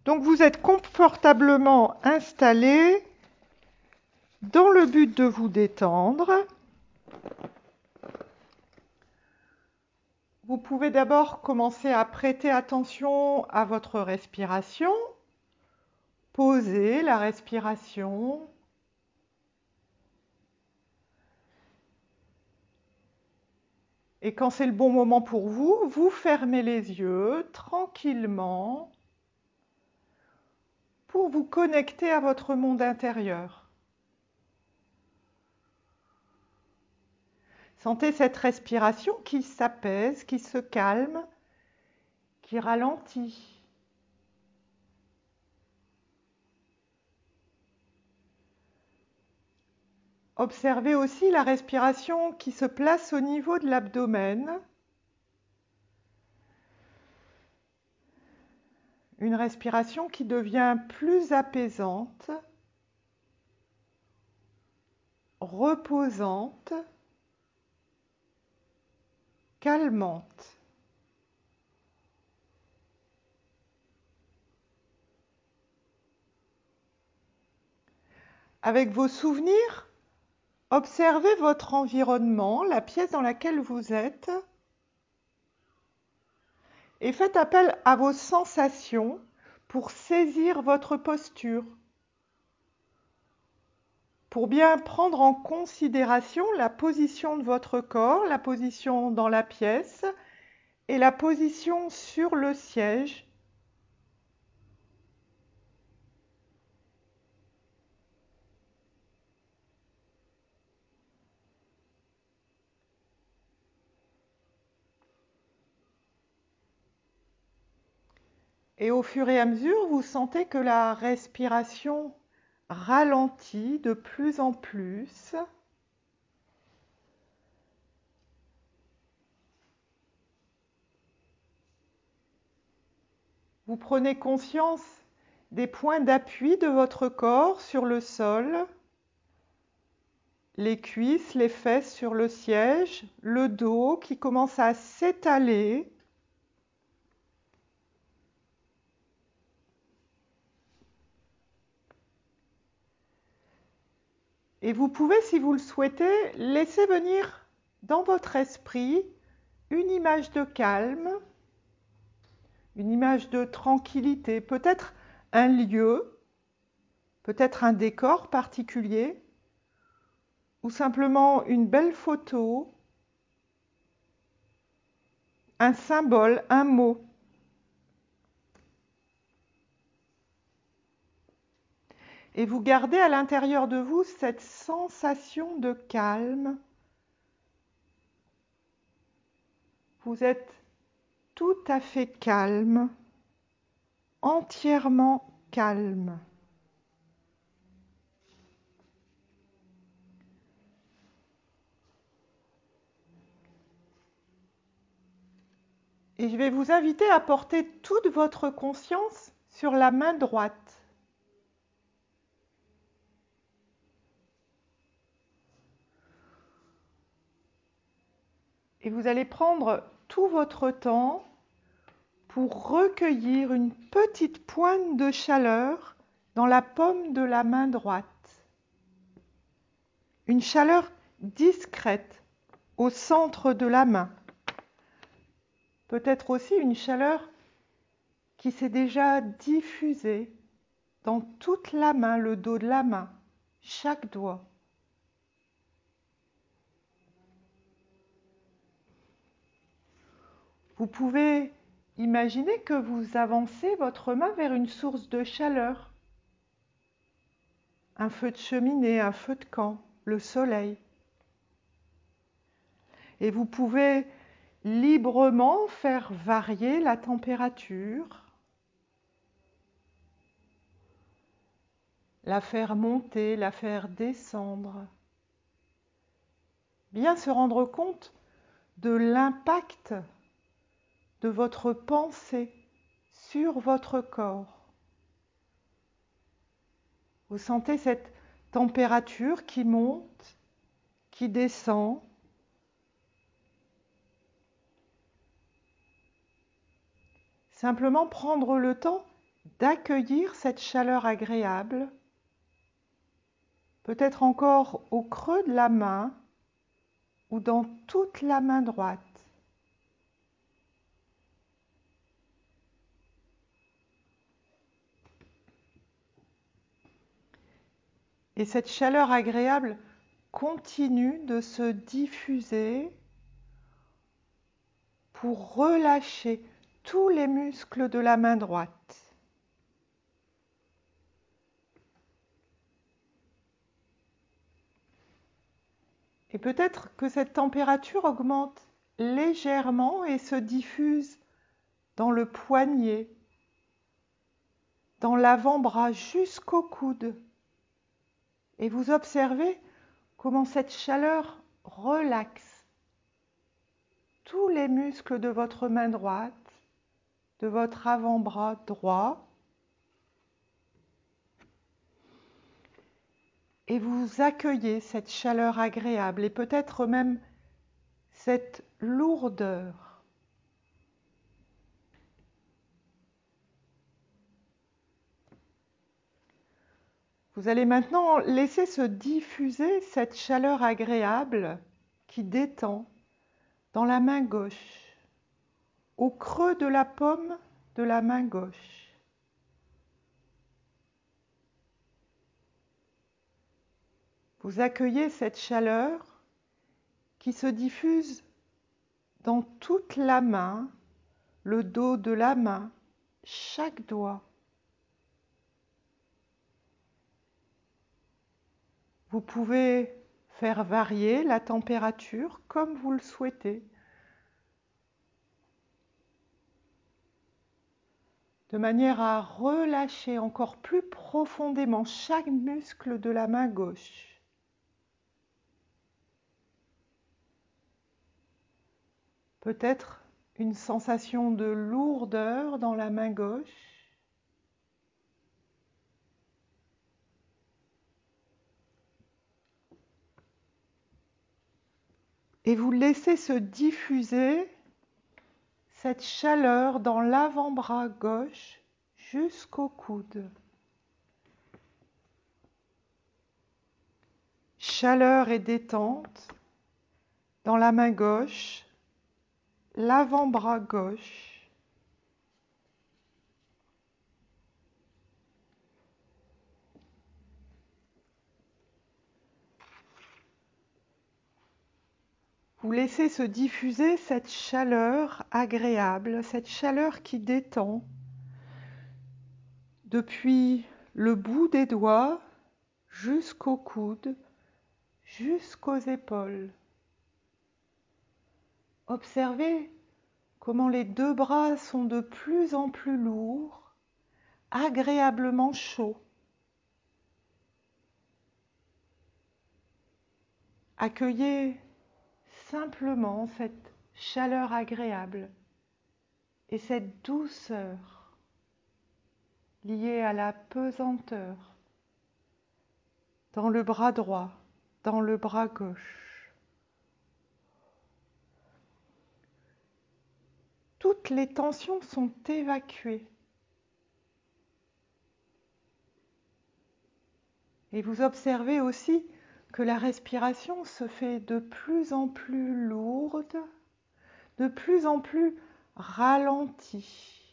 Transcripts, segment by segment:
Donc vous êtes confortablement installé dans le but de vous détendre. Vous pouvez d'abord commencer à prêter attention à votre respiration. Posez la respiration. Et quand c'est le bon moment pour vous, vous fermez les yeux tranquillement pour vous connecter à votre monde intérieur. Sentez cette respiration qui s'apaise, qui se calme, qui ralentit. Observez aussi la respiration qui se place au niveau de l'abdomen. Une respiration qui devient plus apaisante, reposante, calmante. Avec vos souvenirs, observez votre environnement, la pièce dans laquelle vous êtes, et faites appel à vos sensations pour saisir votre posture, pour bien prendre en considération la position de votre corps, la position dans la pièce et la position sur le siège. Et au fur et à mesure, vous sentez que la respiration ralentit de plus en plus. Vous prenez conscience des points d'appui de votre corps sur le sol, les cuisses, les fesses sur le siège, le dos qui commence à s'étaler. Et vous pouvez, si vous le souhaitez, laisser venir dans votre esprit une image de calme, une image de tranquillité, peut-être un lieu, peut-être un décor particulier, ou simplement une belle photo, un symbole, un mot. Et vous gardez à l'intérieur de vous cette sensation de calme. Vous êtes tout à fait calme, entièrement calme. Et je vais vous inviter à porter toute votre conscience sur la main droite. Et vous allez prendre tout votre temps pour recueillir une petite pointe de chaleur dans la paume de la main droite. Une chaleur discrète au centre de la main. Peut-être aussi une chaleur qui s'est déjà diffusée dans toute la main, le dos de la main, chaque doigt. Vous pouvez imaginer que vous avancez votre main vers une source de chaleur, un feu de cheminée, un feu de camp, le soleil. Et vous pouvez librement faire varier la température, la faire monter, la faire descendre. Bien se rendre compte de l'impact de votre pensée sur votre corps. Vous sentez cette température qui monte, qui descend. Simplement prendre le temps d'accueillir cette chaleur agréable, peut-être encore au creux de la main ou dans toute la main droite. Et cette chaleur agréable continue de se diffuser pour relâcher tous les muscles de la main droite. Et peut-être que cette température augmente légèrement et se diffuse dans le poignet, dans l'avant-bras jusqu'au coude. Et vous observez comment cette chaleur relaxe tous les muscles de votre main droite, de votre avant-bras droit. Et vous accueillez cette chaleur agréable et peut-être même cette lourdeur. Vous allez maintenant laisser se diffuser cette chaleur agréable qui détend dans la main gauche, au creux de la paume de la main gauche. Vous accueillez cette chaleur qui se diffuse dans toute la main, le dos de la main, chaque doigt. Vous pouvez faire varier la température comme vous le souhaitez, de manière à relâcher encore plus profondément chaque muscle de la main gauche. Peut-être une sensation de lourdeur dans la main gauche. Et vous laissez se diffuser cette chaleur dans l'avant-bras gauche jusqu'au coude. Chaleur et détente dans la main gauche, l'avant-bras gauche. Vous laissez se diffuser cette chaleur agréable, cette chaleur qui détend depuis le bout des doigts jusqu'au coude, jusqu'aux épaules. Observez comment les deux bras sont de plus en plus lourds, agréablement chauds. Accueillez simplement cette chaleur agréable et cette douceur liée à la pesanteur dans le bras droit, dans le bras gauche. Toutes les tensions sont évacuées. Et vous observez aussi que la respiration se fait de plus en plus lourde, de plus en plus ralentie.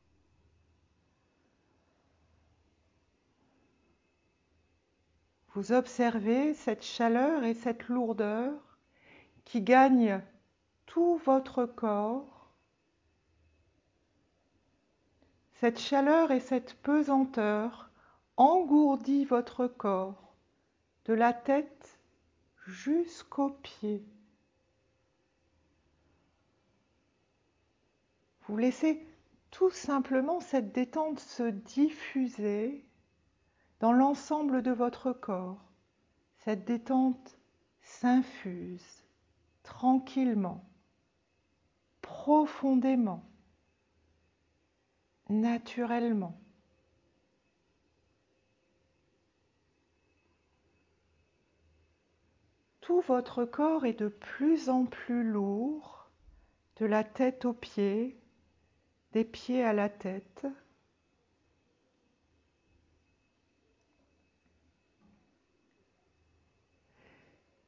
Vous observez cette chaleur et cette lourdeur qui gagnent tout votre corps. Cette chaleur et cette pesanteur engourdit votre corps, de la tête jusqu'aux pieds. Vous laissez tout simplement cette détente se diffuser dans l'ensemble de votre corps. Cette détente s'infuse tranquillement, profondément, naturellement. Tout votre corps est de plus en plus lourd, de la tête aux pieds, des pieds à la tête.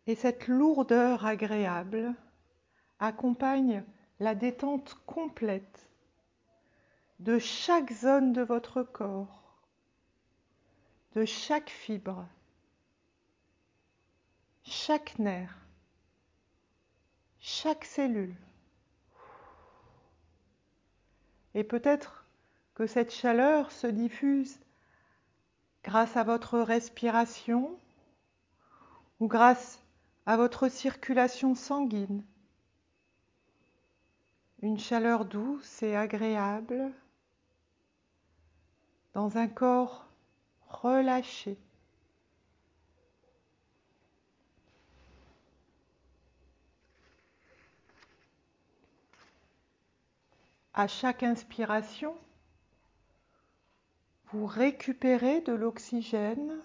Et cette lourdeur agréable accompagne la détente complète de chaque zone de votre corps, de chaque fibre, chaque nerf, chaque cellule. Et peut-être que cette chaleur se diffuse grâce à votre respiration ou grâce à votre circulation sanguine. Une chaleur douce et agréable dans un corps relâché. À chaque inspiration, vous récupérez de l'oxygène,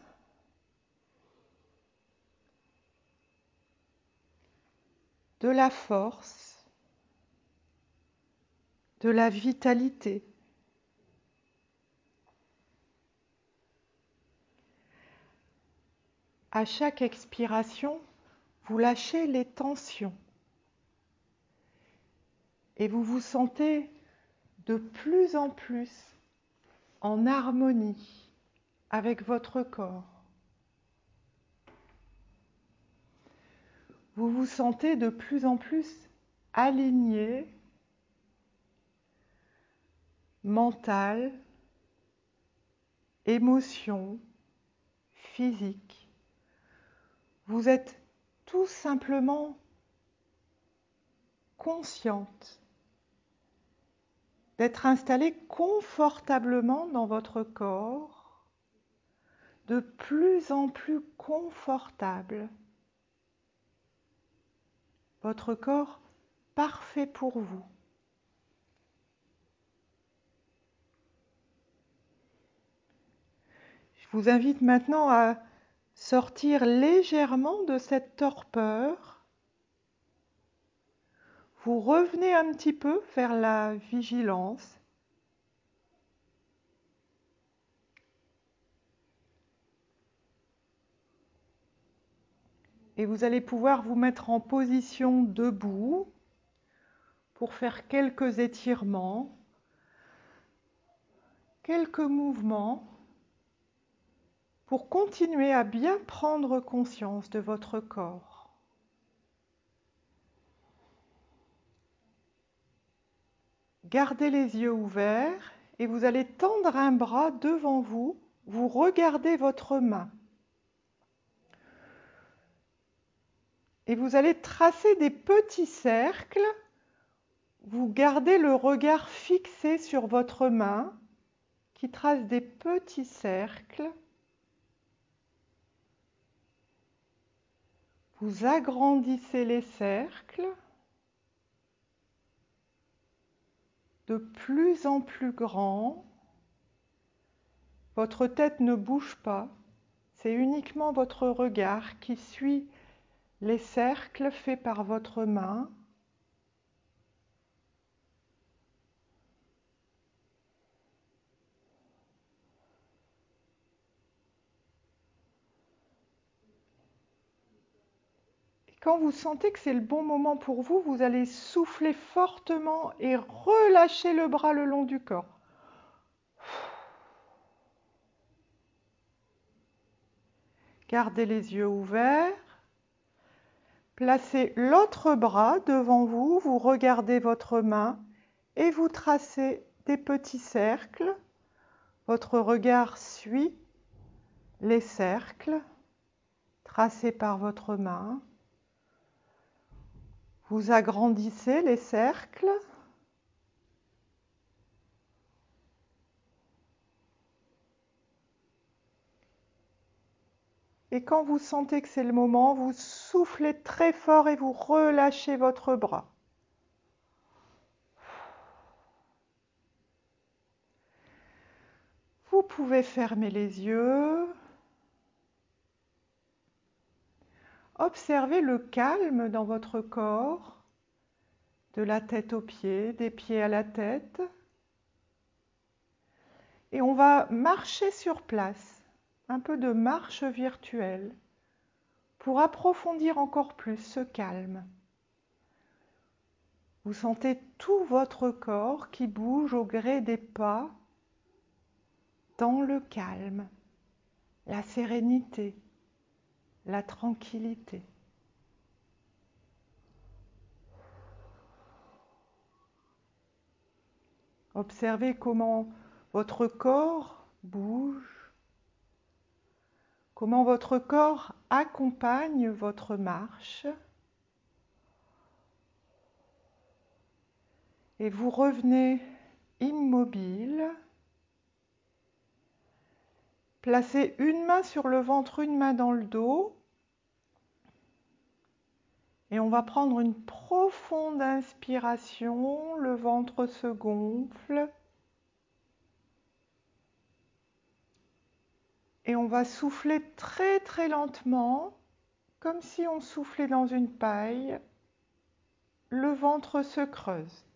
de la force, de la vitalité. À chaque expiration, vous lâchez les tensions et vous vous sentez de plus en plus en harmonie avec votre corps. Vous vous sentez de plus en plus aligné, mental, émotion, physique. Vous êtes tout simplement consciente d'être installé confortablement dans votre corps, de plus en plus confortable. Votre corps parfait pour vous. Je vous invite maintenant à sortir légèrement de cette torpeur. Vous revenez un petit peu vers la vigilance. Et vous allez pouvoir vous mettre en position debout pour faire quelques étirements, quelques mouvements, pour continuer à bien prendre conscience de votre corps. Gardez les yeux ouverts et vous allez tendre un bras devant vous. Vous regardez votre main. Et vous allez tracer des petits cercles. Vous gardez le regard fixé sur votre main qui trace des petits cercles. Vous agrandissez les cercles de plus en plus grands. Votre tête ne bouge pas, c'est uniquement votre regard qui suit les cercles faits par votre main. Et quand vous sentez que c'est le bon moment pour vous, vous allez souffler fortement et relâcher le bras le long du corps. Gardez les yeux ouverts. Placez l'autre bras devant vous, vous regardez votre main et vous tracez des petits cercles. Votre regard suit les cercles tracés par votre main. Vous agrandissez les cercles. Et quand vous sentez que c'est le moment, vous soufflez très fort et vous relâchez votre bras. Vous pouvez fermer les yeux. Observez le calme dans votre corps, de la tête aux pieds, des pieds à la tête. Et on va marcher sur place, un peu de marche virtuelle, pour approfondir encore plus ce calme. Vous sentez tout votre corps qui bouge au gré des pas dans le calme, la sérénité, la tranquillité. Observez comment votre corps bouge, comment votre corps accompagne votre marche. Et vous revenez immobile. Placez une main sur le ventre, une main dans le dos. Et on va prendre une profonde inspiration. Le ventre se gonfle. Et on va souffler très très lentement, comme si on soufflait dans une paille. Le ventre se creuse.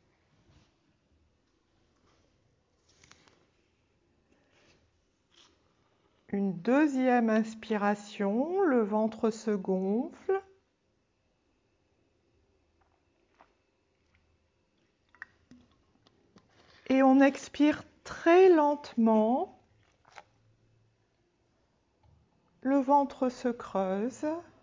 Une deuxième inspiration, le ventre se gonfle. Et on expire très lentement. Le ventre se creuse.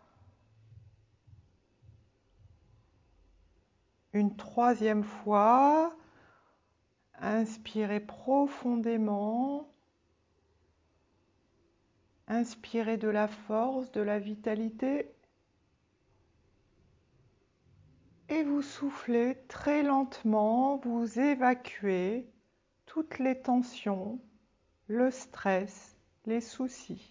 Une troisième fois. Inspirez profondément. Inspirez de la force, de la vitalité. Et vous soufflez très lentement, vous évacuez toutes les tensions, le stress, les soucis.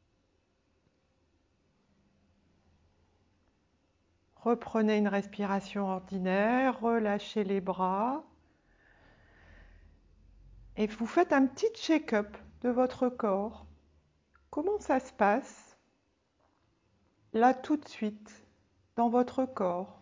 Reprenez une respiration ordinaire, relâchez les bras. Et vous faites un petit check-up de votre corps. Comment ça se passe là tout de suite dans votre corps?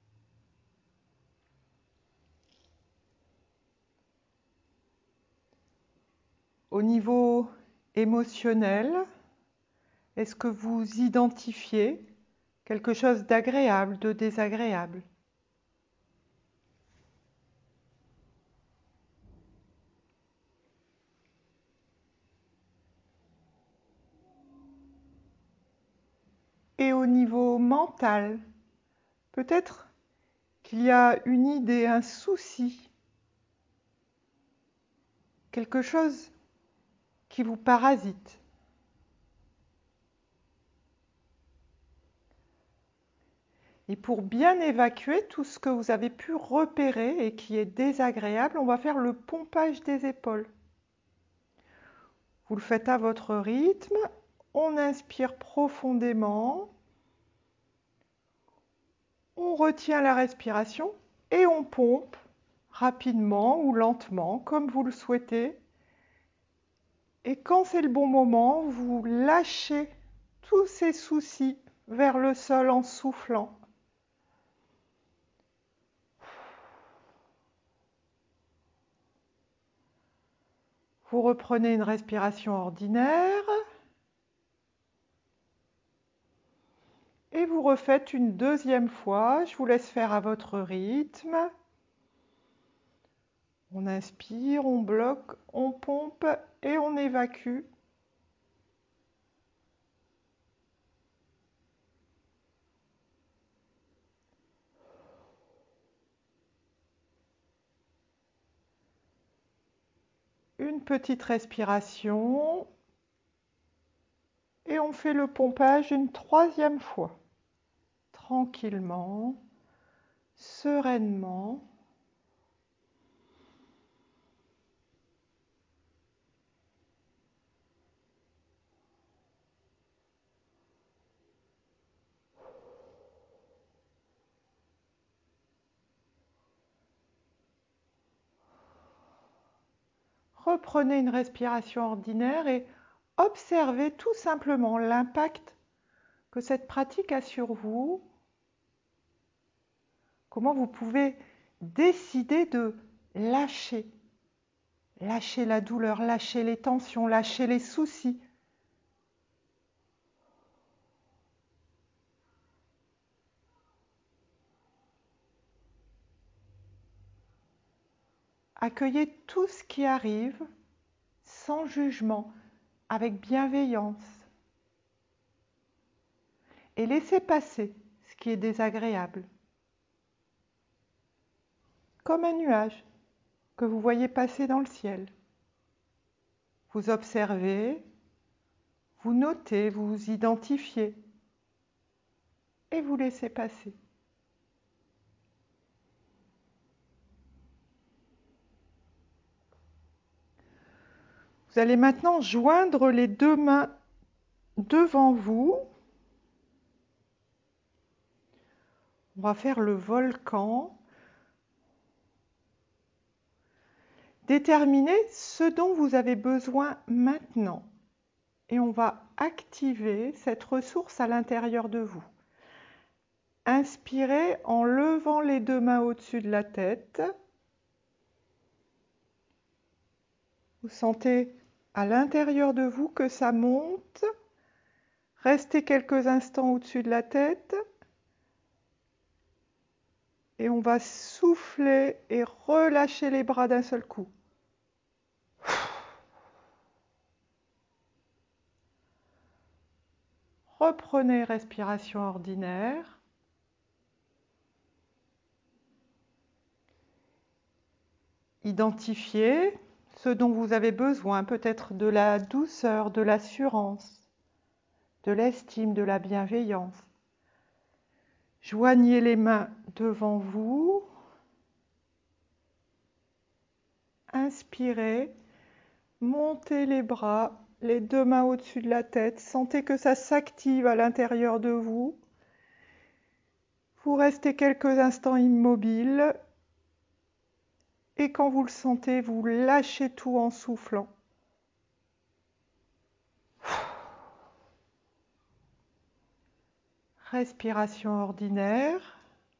Au niveau émotionnel, est-ce que vous identifiez quelque chose d'agréable, de désagréable? Et au niveau mental, peut-être qu'il y a une idée, un souci, quelque chose qui vous parasite. Et pour bien évacuer tout ce que vous avez pu repérer et qui est désagréable, on va faire le pompage des épaules. Vous le faites à votre rythme, on inspire profondément, on retient la respiration et on pompe rapidement ou lentement, comme vous le souhaitez. Et quand c'est le bon moment, vous lâchez tous ces soucis vers le sol en soufflant. Vous reprenez une respiration ordinaire et vous refaites une deuxième fois. Je vous laisse faire à votre rythme. On inspire, on bloque, on pompe et on évacue. Une petite respiration et on fait le pompage une troisième fois. Tranquillement, sereinement. Reprenez une respiration ordinaire et observez tout simplement l'impact que cette pratique a sur vous. Comment vous pouvez décider de lâcher. Lâcher la douleur, lâcher les tensions, lâcher les soucis. accueillez tout ce qui arrive sans jugement, avec bienveillance. Et laissez passer ce qui est désagréable. Comme un nuage que vous voyez passer dans le ciel. Vous observez, vous notez, vous identifiez et vous laissez passer. Vous allez maintenant joindre les deux mains devant vous. On va faire le volcan. Déterminez ce dont vous avez besoin maintenant. Et on va activer cette ressource à l'intérieur de vous. Inspirez en levant les deux mains au-dessus de la tête. Vous sentez à l'intérieur de vous que ça monte. Restez quelques instants au-dessus de la tête. Et on va souffler et relâcher les bras d'un seul coup. Reprenez respiration ordinaire. Identifiez ce dont vous avez besoin, peut-être de la douceur, de l'assurance, de l'estime, de la bienveillance. Joignez les mains devant vous. Inspirez, montez les bras, les deux mains au-dessus de la tête. Sentez que ça s'active à l'intérieur de vous. Vous restez quelques instants immobile. Et quand vous le sentez, vous lâchez tout en soufflant. Respiration ordinaire.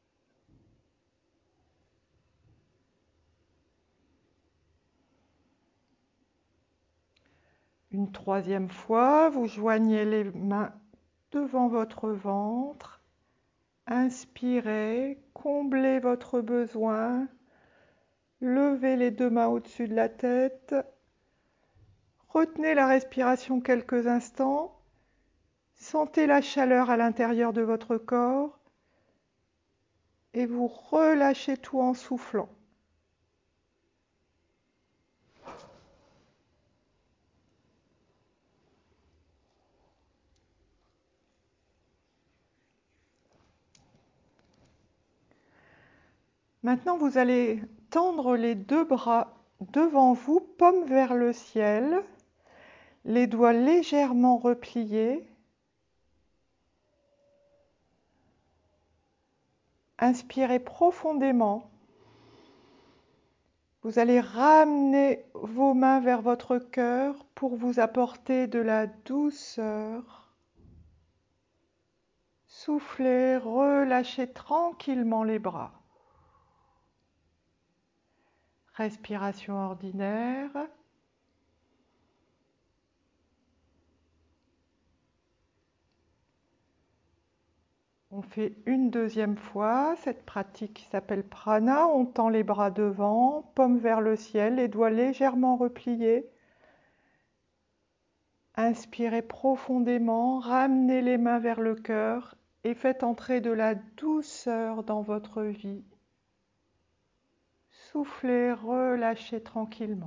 Une troisième fois, vous joignez les mains devant votre ventre. Inspirez, comblez votre besoin. Levez les deux mains au-dessus de la tête. Retenez la respiration quelques instants. Sentez la chaleur à l'intérieur de votre corps. Et vous relâchez tout en soufflant. Maintenant, vous allez tendre les deux bras devant vous, paume vers le ciel, les doigts légèrement repliés. Inspirez profondément. Vous allez ramener vos mains vers votre cœur pour vous apporter de la douceur. Soufflez, relâchez tranquillement les bras. Respiration ordinaire. On fait une deuxième fois cette pratique qui s'appelle prana. On tend les bras devant, paume vers le ciel, les doigts légèrement repliés. Inspirez profondément, ramenez les mains vers le cœur et faites entrer de la douceur dans votre vie. Soufflez, relâchez tranquillement.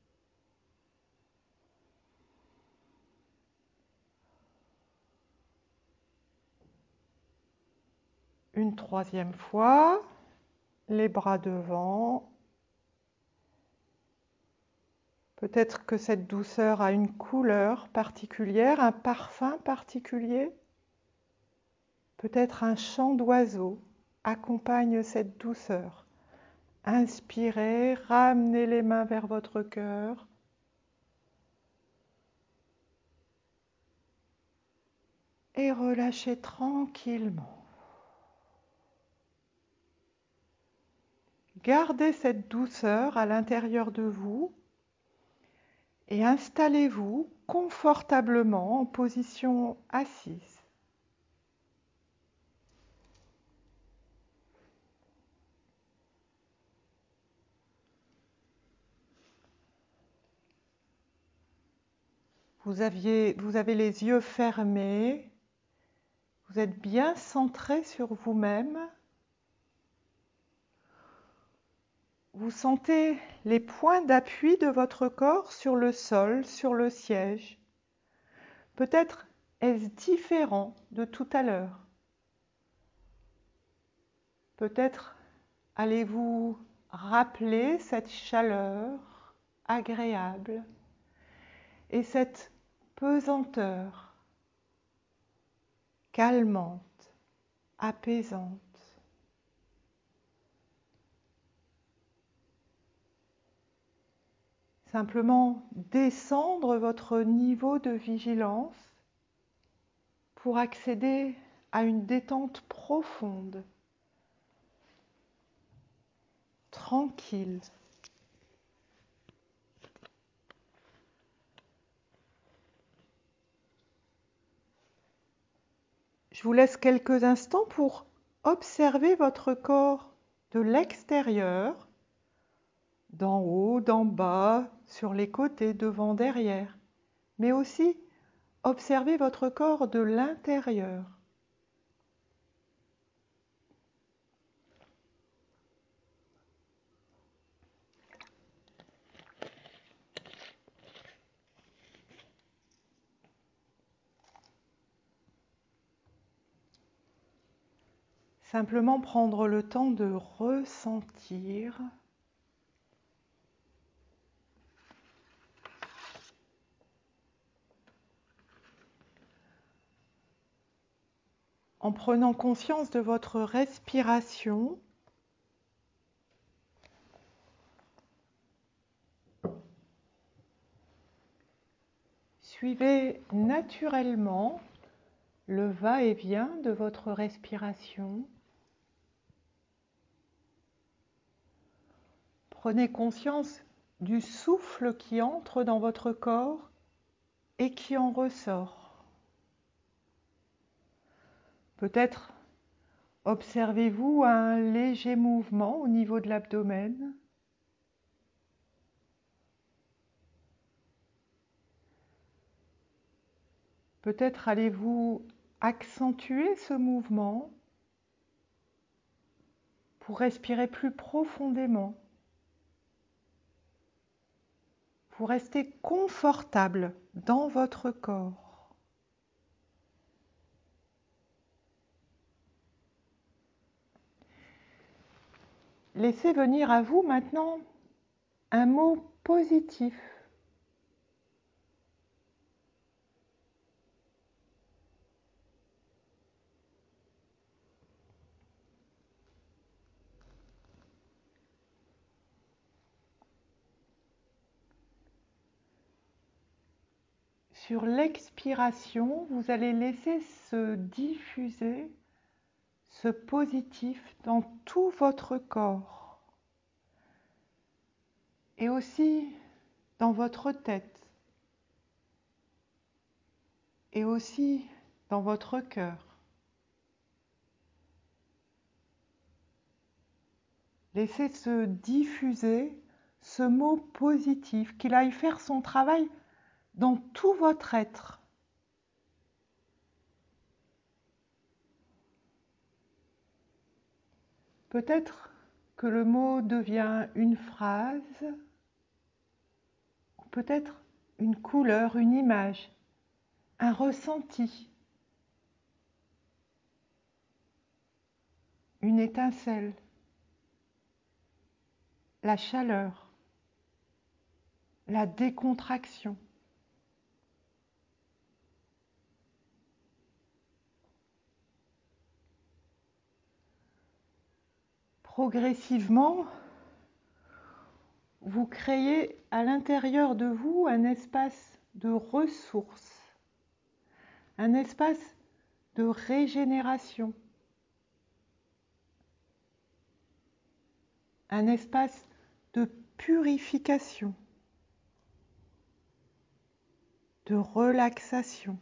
Une troisième fois, les bras devant. Peut-être que cette douceur a une couleur particulière, un parfum particulier. Peut-être un chant d'oiseau accompagne cette douceur. Inspirez, ramenez les mains vers votre cœur. Et relâchez tranquillement. Gardez cette douceur à l'intérieur de vous et installez-vous confortablement en position assise. Vous avez les yeux fermés, vous êtes bien centré sur vous-même. Vous sentez les points d'appui de votre corps sur le sol, sur le siège. Peut-être est-ce différent de tout à l'heure. Peut-être allez-vous rappeler cette chaleur agréable et cette pesanteur calmante, apaisante. Simplement descendre votre niveau de vigilance pour accéder à une détente profonde, tranquille. Je vous laisse quelques instants pour observer votre corps de l'extérieur, d'en haut, d'en bas, sur les côtés, devant, derrière, mais aussi observer votre corps de l'intérieur. Simplement prendre le temps de ressentir en prenant conscience de votre respiration. Suivez naturellement le va-et-vient de votre respiration. Prenez conscience du souffle qui entre dans votre corps et qui en ressort. Peut-être observez-vous un léger mouvement au niveau de l'abdomen. Peut-être allez-vous accentuer ce mouvement pour respirer plus profondément, pour rester confortable dans votre corps. Laissez venir à vous maintenant un mot positif. Sur l'expiration, vous allez laisser se diffuser ce positif dans tout votre corps et aussi dans votre tête et aussi dans votre cœur. Laissez se diffuser ce mot positif, qu'il aille faire son travail dans tout votre être. Peut-être que le mot devient une phrase, ou peut-être une couleur, une image, un ressenti, une étincelle, la chaleur, la décontraction. Progressivement, vous créez à l'intérieur de vous un espace de ressources, un espace de régénération, un espace de purification, de relaxation.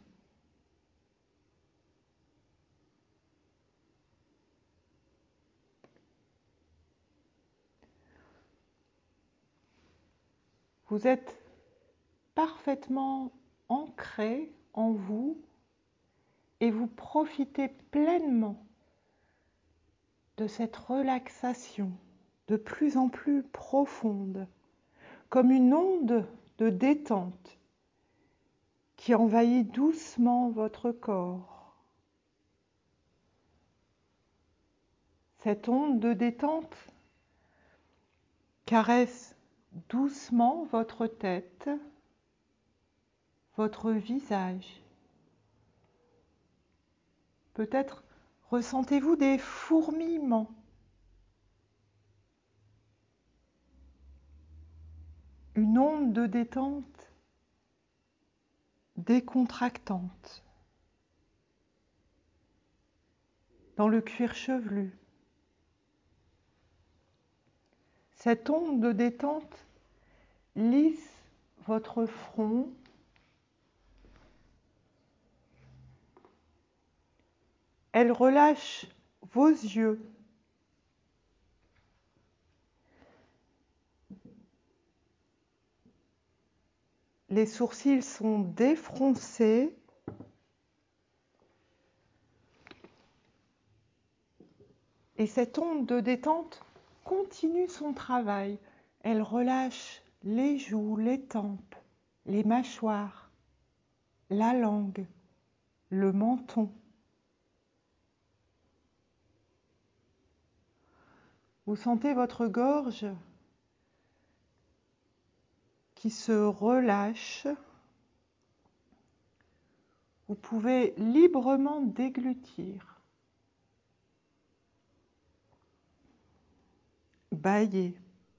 Vous êtes parfaitement ancré en vous et vous profitez pleinement de cette relaxation de plus en plus profonde, comme une onde de détente qui envahit doucement votre corps. Cette onde de détente caresse doucement votre tête, votre visage. Peut-être ressentez-vous des fourmillements. Une onde de détente décontractante dans le cuir chevelu. Cette onde de détente lisse votre front, elle relâche vos yeux. Les sourcils sont défroncés. Et cette onde de détente continue son travail. Elle relâche les joues, les tempes, les mâchoires, la langue, le menton. Vous sentez votre gorge qui se relâche. Vous pouvez librement déglutir, bâiller.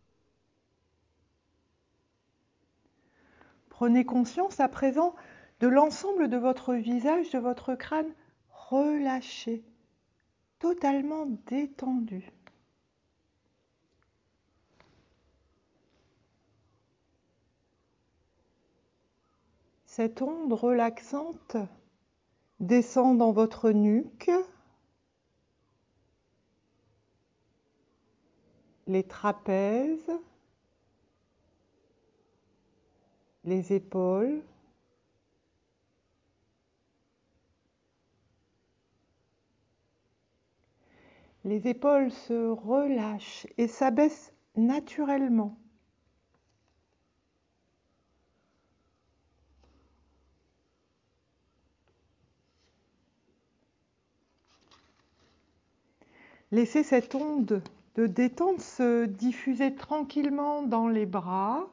Prenez conscience à présent de l'ensemble de votre visage, de votre crâne relâché, totalement détendu. Cette onde relaxante descend dans votre nuque, les trapèzes, les épaules, les épaules se relâchent et s'abaissent naturellement. Laissez cette onde de détente se diffuser tranquillement dans les bras,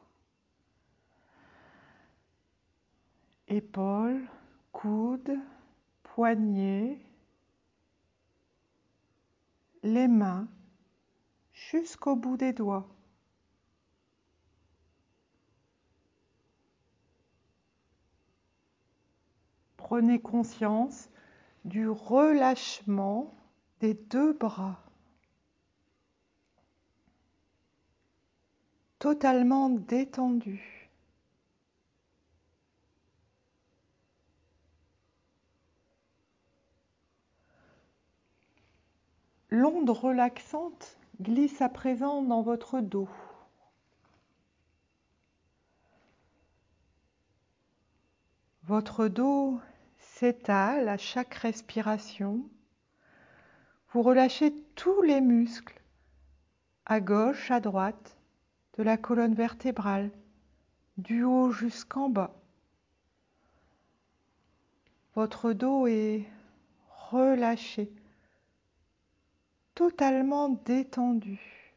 épaules, coudes, poignets, les mains, jusqu'au bout des doigts. Prenez conscience du relâchement des deux bras, totalement détendus. L'onde relaxante glisse à présent dans votre dos. Votre dos s'étale à chaque respiration. Vous relâchez tous les muscles, à gauche, à droite, de la colonne vertébrale, du haut jusqu'en bas. Votre dos est relâché, totalement détendu.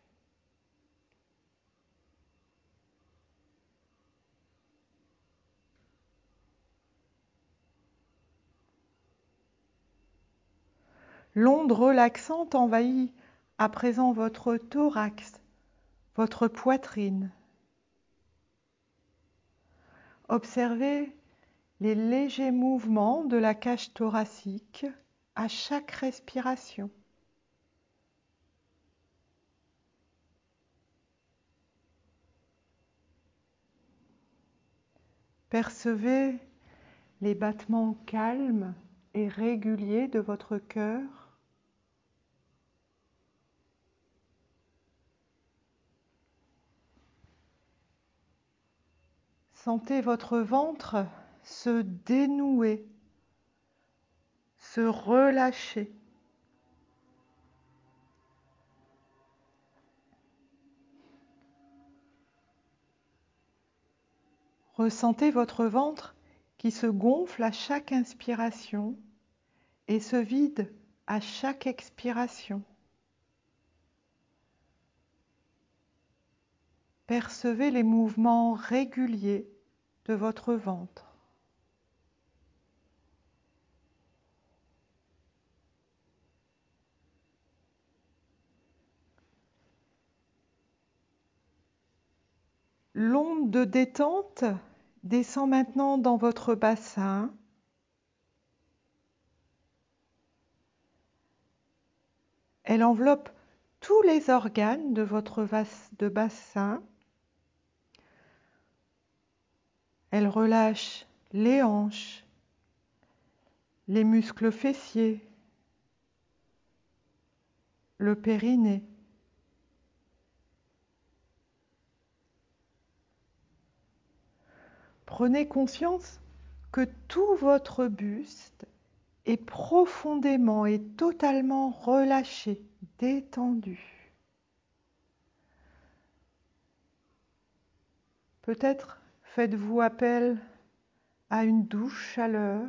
L'onde relaxante envahit à présent votre thorax, votre poitrine. Observez les légers mouvements de la cage thoracique à chaque respiration. Percevez les battements calmes et réguliers de votre cœur. Sentez votre ventre se dénouer, se relâcher. Ressentez votre ventre qui se gonfle à chaque inspiration et se vide à chaque expiration. Percevez les mouvements réguliers de votre ventre. L'onde de détente descend maintenant dans votre bassin. Elle enveloppe tous les organes de votre bassin. Elle relâche les hanches, les muscles fessiers, le périnée. Prenez conscience que tout votre buste est profondément et totalement relâché, détendu. Peut-être faites-vous appel à une douce chaleur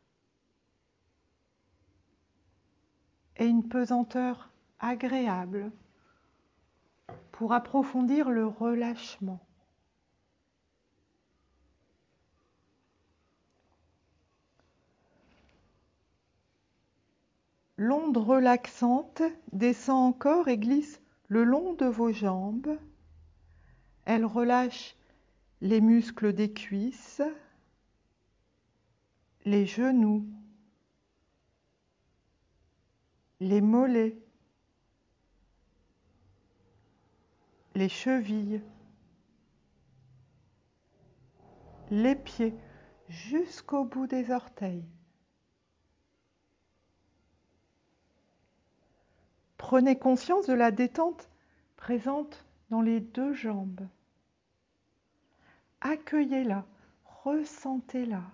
et une pesanteur agréable pour approfondir le relâchement. L'onde relaxante descend encore et glisse le long de vos jambes. Elle relâche les muscles des cuisses, les genoux, les mollets, les chevilles, les pieds jusqu'au bout des orteils. Prenez conscience de la détente présente dans les deux jambes. Accueillez-la, ressentez-la.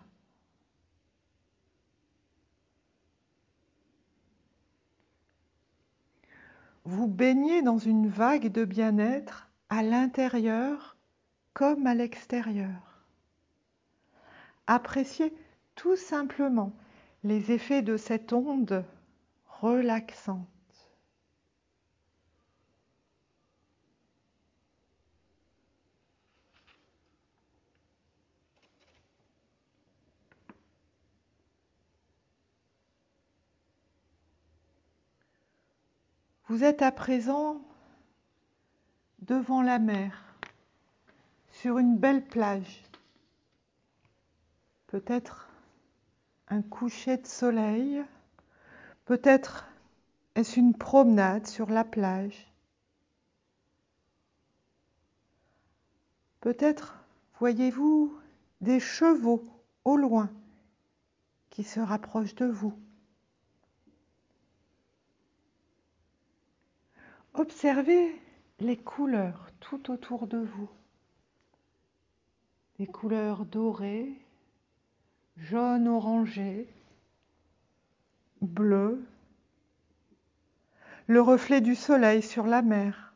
Vous baignez dans une vague de bien-être à l'intérieur comme à l'extérieur. Appréciez tout simplement les effets de cette onde relaxante. Vous êtes à présent devant la mer, sur une belle plage. Peut-être un coucher de soleil, peut-être est-ce une promenade sur la plage. Peut-être voyez-vous des chevaux au loin qui se rapprochent de vous. Observez les couleurs tout autour de vous. Des couleurs dorées, jaune orangé, bleu, le reflet du soleil sur la mer.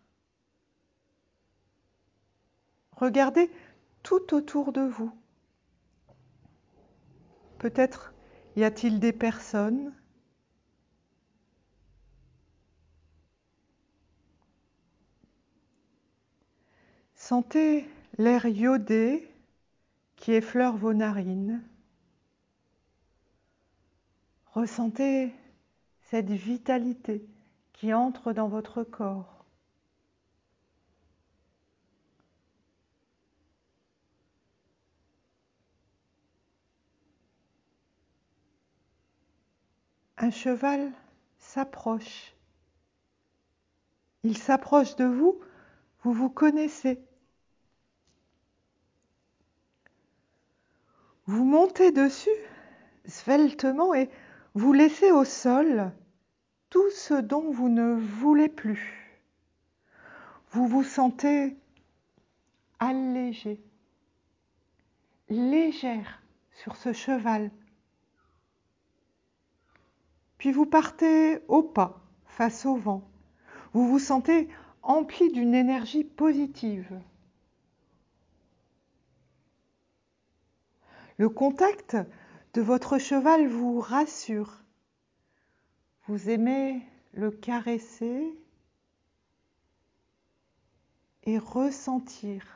Regardez tout autour de vous. Peut-être y a-t-il des personnes. Sentez l'air iodé qui effleure vos narines. Ressentez cette vitalité qui entre dans votre corps. Un cheval s'approche. Il s'approche de vous, vous vous connaissez. Vous montez dessus sveltement et vous laissez au sol tout ce dont vous ne voulez plus. Vous vous sentez allégé, légère sur ce cheval. Puis vous partez au pas, face au vent. Vous vous sentez empli d'une énergie positive. Le contact de votre cheval vous rassure. Vous aimez le caresser et ressentir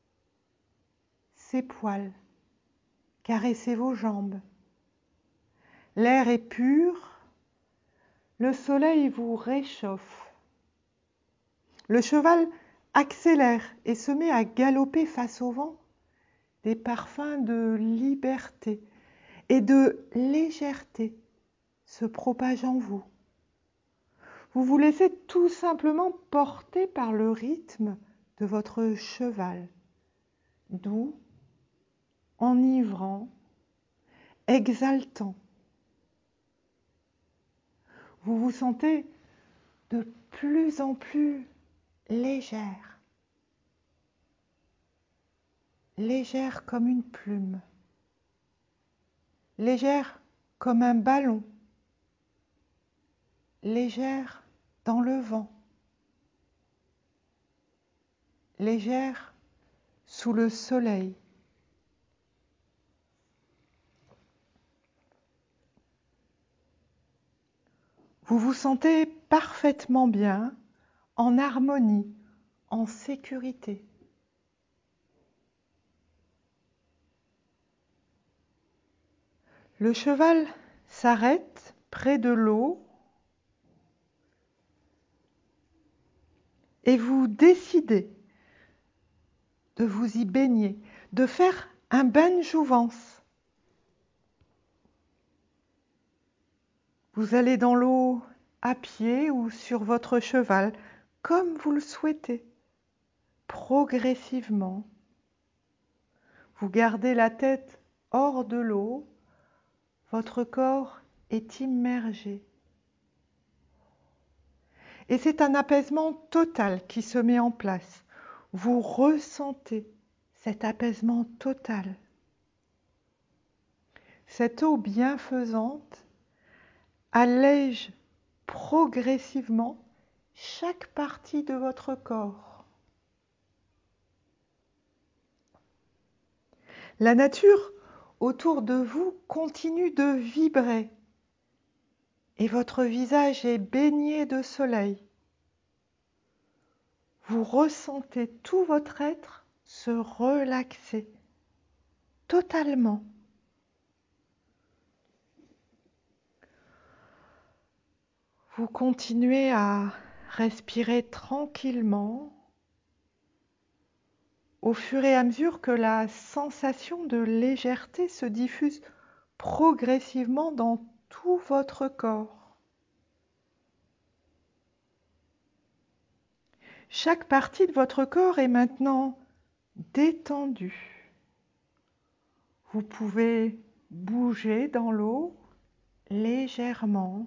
ses poils, caresser vos jambes. L'air est pur, le soleil vous réchauffe. Le cheval accélère et se met à galoper face au vent. Des parfums de liberté et de légèreté se propagent en vous. Vous vous laissez tout simplement porter par le rythme de votre cheval, doux, enivrant, exaltant. Vous vous sentez de plus en plus légère, légère comme une plume, légère comme un ballon, légère dans le vent, légère sous le soleil. Vous vous sentez parfaitement bien, en harmonie, en sécurité. Le cheval s'arrête près de l'eau et vous décidez de vous y baigner, de faire un bain de jouvence. Vous allez dans l'eau à pied ou sur votre cheval, comme vous le souhaitez, progressivement. Vous gardez la tête hors de l'eau, votre corps est immergé. Et c'est un apaisement total qui se met en place. Vous ressentez cet apaisement total. Cette eau bienfaisante allège progressivement chaque partie de votre corps. La nature autour de vous continue de vibrer et votre visage est baigné de soleil. Vous ressentez tout votre être se relaxer totalement. Vous continuez à respirer tranquillement au fur et à mesure que la sensation de légèreté se diffuse progressivement dans tout votre corps. Chaque partie de votre corps est maintenant détendue. Vous pouvez bouger dans l'eau légèrement,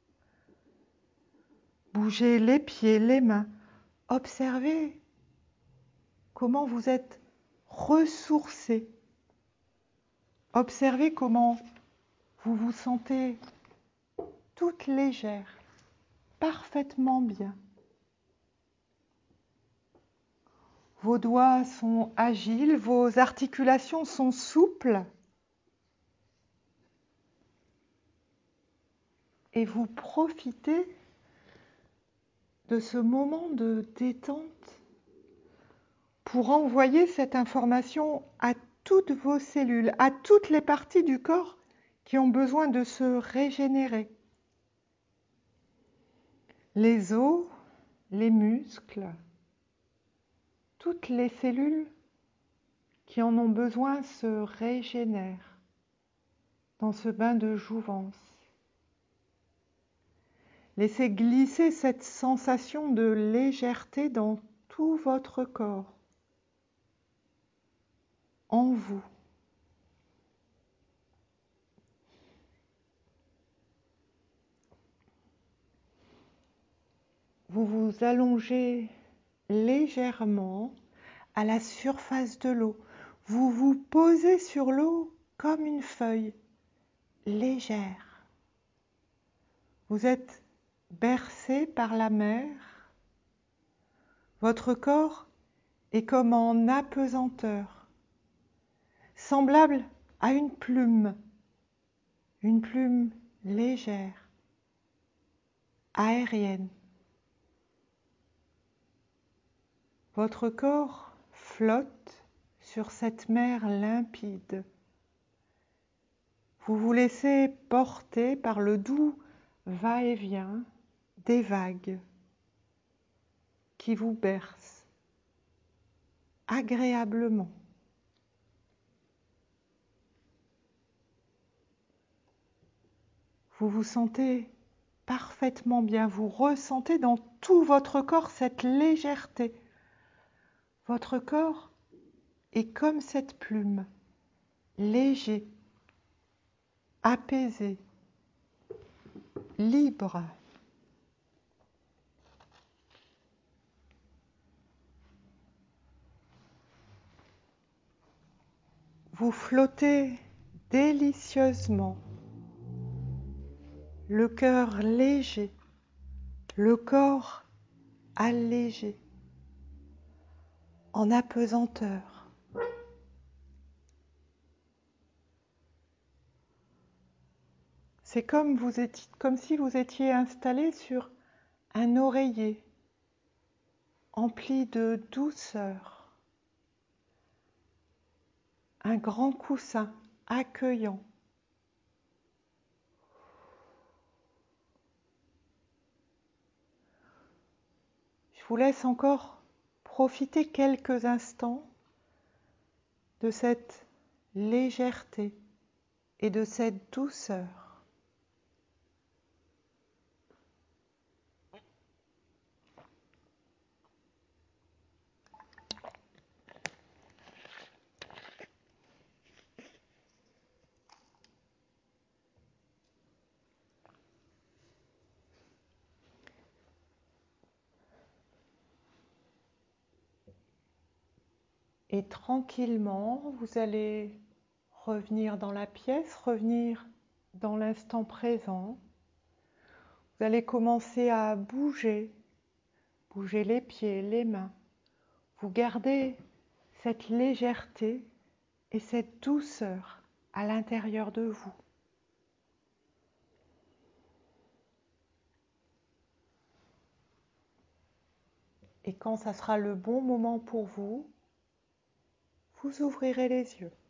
bouger les pieds, les mains, observez comment vous êtes ressourcé. Observez comment vous vous sentez toute légère, parfaitement bien. Vos doigts sont agiles, vos articulations sont souples. Et vous profitez de ce moment de détente pour envoyer cette information à toutes vos cellules, à toutes les parties du corps qui ont besoin de se régénérer. Les os, les muscles, toutes les cellules qui en ont besoin se régénèrent dans ce bain de jouvence. Laissez glisser cette sensation de légèreté dans tout votre corps, en vous. Vous vous allongez légèrement à la surface de l'eau. Vous vous posez sur l'eau comme une feuille légère. Vous êtes bercé par la mer. Votre corps est comme en apesanteur, semblable à une plume légère, aérienne. Votre corps flotte sur cette mer limpide. Vous vous laissez porter par le doux va-et-vient des vagues qui vous bercent agréablement. Vous vous sentez parfaitement bien, vous ressentez dans tout votre corps cette légèreté. Votre corps est comme cette plume, léger, apaisé, libre. Vous flottez délicieusement, le cœur léger, le corps allégé, en apesanteur. C'est comme si vous étiez installé sur un oreiller empli de douceur, un grand coussin accueillant. Je vous laisse encore profiter quelques instants de cette légèreté et de cette douceur. Et tranquillement, vous allez revenir dans la pièce, revenir dans l'instant présent. Vous allez commencer à bouger les pieds, les mains. Vous gardez cette légèreté et cette douceur à l'intérieur de vous. Et quand ça sera le bon moment pour vous, vous ouvrirez les yeux.